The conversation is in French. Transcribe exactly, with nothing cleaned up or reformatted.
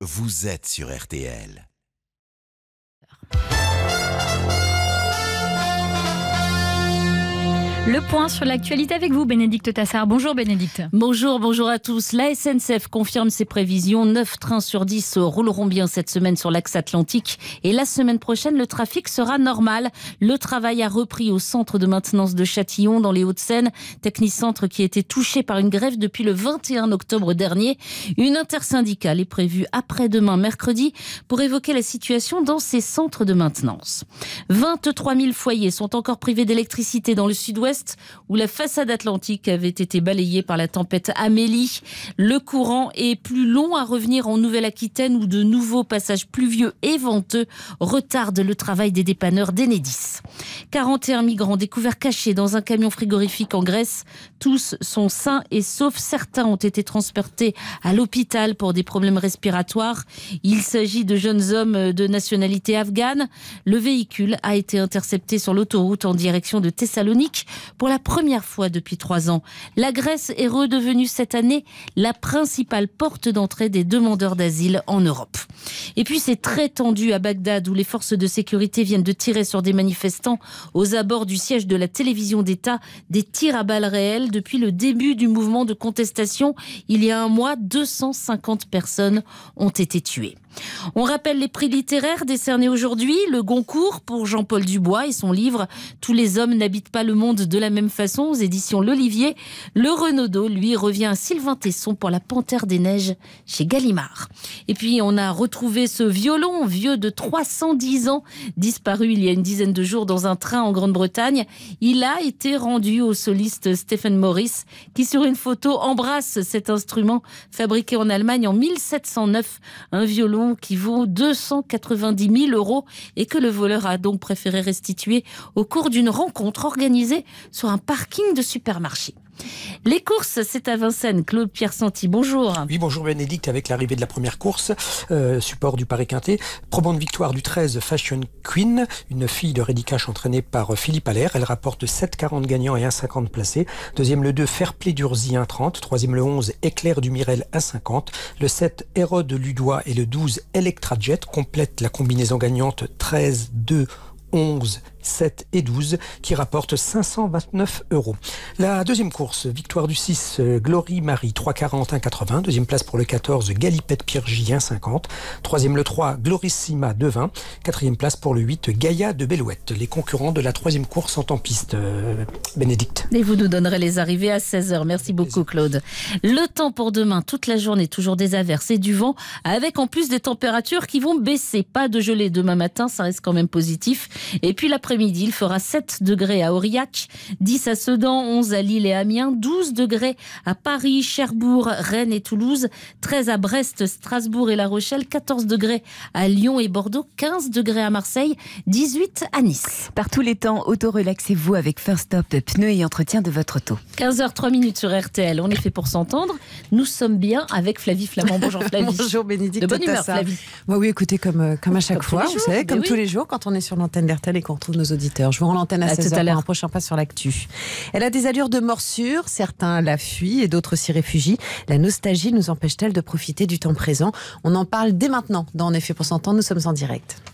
vous êtes sur R T L. Le point sur l'actualité avec vous, Bénédicte Tassard. Bonjour Bénédicte. Bonjour, bonjour à tous. La S N C F confirme ses prévisions. neuf trains sur dix rouleront bien cette semaine sur l'axe atlantique. Et la semaine prochaine, le trafic sera normal. Le travail a repris au centre de maintenance de Châtillon, dans les Hauts-de-Seine. Technicentre qui a été touché par une grève depuis le vingt et un octobre dernier. Une intersyndicale est prévue après-demain, mercredi, pour évoquer la situation dans ces centres de maintenance. vingt-trois mille foyers sont encore privés d'électricité dans le sud-ouest, où la façade atlantique avait été balayée par la tempête Amélie. Le courant est plus long à revenir en Nouvelle-Aquitaine, où de nouveaux passages pluvieux et venteux retardent le travail des dépanneurs d'Enedis. quarante et un migrants découverts cachés dans un camion frigorifique en Grèce. Tous sont sains et saufs. Certains ont été transportés à l'hôpital pour des problèmes respiratoires. Il s'agit de jeunes hommes de nationalité afghane. Le véhicule a été intercepté sur l'autoroute en direction de Thessalonique pour la première fois depuis trois ans. La Grèce est redevenue cette année la principale porte d'entrée des demandeurs d'asile en Europe. Et puis c'est très tendu à Bagdad, où les forces de sécurité viennent de tirer sur des manifestants aux abords du siège de la télévision d'État. Des tirs à balles réelles depuis le début du mouvement de contestation. Il y a un mois, deux cent cinquante personnes ont été tuées. On rappelle les prix littéraires décernés aujourd'hui. Le Goncourt pour Jean-Paul Dubois et son livre « Tous les hommes n'habitent pas le monde de la même façon » aux éditions L'Olivier. Le Renaudot, lui, revient à Sylvain Tesson pour La Panthère des Neiges chez Gallimard. Et puis on a retrouvé ce violon vieux de trois cent dix ans, disparu il y a une dizaine de jours dans un train en Grande-Bretagne. Il a été rendu au soliste Stephen Morris, qui sur une photo embrasse cet instrument fabriqué en Allemagne en mille sept cent neuf. Un violon qui vaut deux cent quatre-vingt-dix mille euros et que le voleur a donc préféré restituer au cours d'une rencontre organisée sur un parking de supermarché. Les courses, c'est à Vincennes. Claude Pierre-Santi, bonjour. Oui, bonjour Bénédicte, avec l'arrivée de la première course, euh, support du Paris-Quintet. Probante victoire du treize Fashion Queen, une fille de Rédicache entraînée par Philippe Allaire. Elle rapporte sept quarante gagnants et un cinquante placés. Deuxième le deux Fairplay d'Urzy un trente. Troisième le onze Éclair du Mirel un cinquante. Le sept Hérode Ludois et le douze Electra Jet complètent la combinaison gagnante treize, deux, onze, sept et douze qui rapportent cinq cent vingt-neuf euros. La deuxième course, victoire du six Glory Marie trois quarante, un quatre-vingts. Deuxième place pour le quatorze Galipette Piergy un cinquante. Troisième le trois Glorissima deux vingt. Quatrième place pour le huit Gaïa de Bellouette. Les concurrents de la troisième course sont en piste, euh, Bénédicte. Et vous nous donnerez les arrivées à seize heures. Merci beaucoup Claude. Le temps pour demain, toute la journée, toujours des averses et du vent, avec en plus des températures qui vont baisser. Pas de gelée demain matin, ça reste quand même positif. Et puis l'après Après-midi, il fera sept degrés à Aurillac, dix à Sedan, onze à Lille et Amiens, douze degrés à Paris, Cherbourg, Rennes et Toulouse, treize à Brest, Strasbourg et La Rochelle, quatorze degrés à Lyon et Bordeaux, quinze degrés à Marseille, dix-huit à Nice. Par tous les temps, auto-relaxez-vous avec First Stop, pneus et entretien de votre auto. quinze heures trois minutes sur R T L, on est fait pour s'entendre. Nous sommes bien avec Flavie Flamand. Bonjour Flavie. Bonjour Bénédicte. De bonne humeur Flavie. Bah oui, écoutez, comme, comme à chaque comme fois, vous savez, comme oui. tous les jours, quand on est sur l'antenne d'R T L et qu'on retrouve nos auditeurs. Je vous rends l'antenne à, à seize heures pour un prochain pas sur l'actu. Elle a des allures de morsure, certains la fuient et d'autres s'y réfugient. La nostalgie nous empêche-t-elle de profiter du temps présent? On en parle dès maintenant dans En effet pour s'entendre, nous sommes en direct.